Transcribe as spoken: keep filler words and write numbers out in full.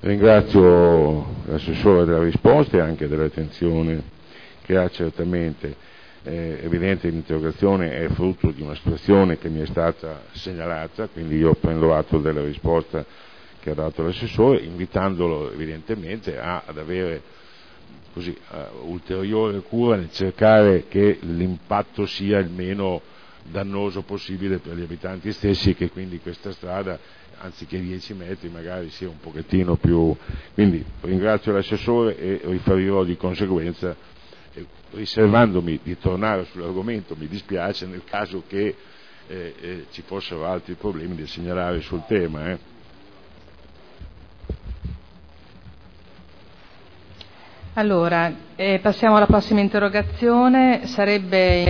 ringrazio l'assessore della risposta e anche dell'attenzione che ha certamente. È evidente che l'interrogazione è frutto di una situazione che mi è stata segnalata, quindi io prendo atto della risposta che ha dato l'assessore, invitandolo evidentemente a, ad avere così, uh, ulteriore cura nel cercare che l'impatto sia il meno dannoso possibile per gli abitanti stessi, e che quindi questa strada, anziché dieci metri, magari sia un pochettino più. Quindi ringrazio l'assessore e riferirò di conseguenza, eh, riservandomi di tornare sull'argomento, mi dispiace nel caso che eh, eh, ci fossero altri problemi da segnalare sul tema. Eh. Allora, eh, passiamo alla prossima interrogazione. Sarebbe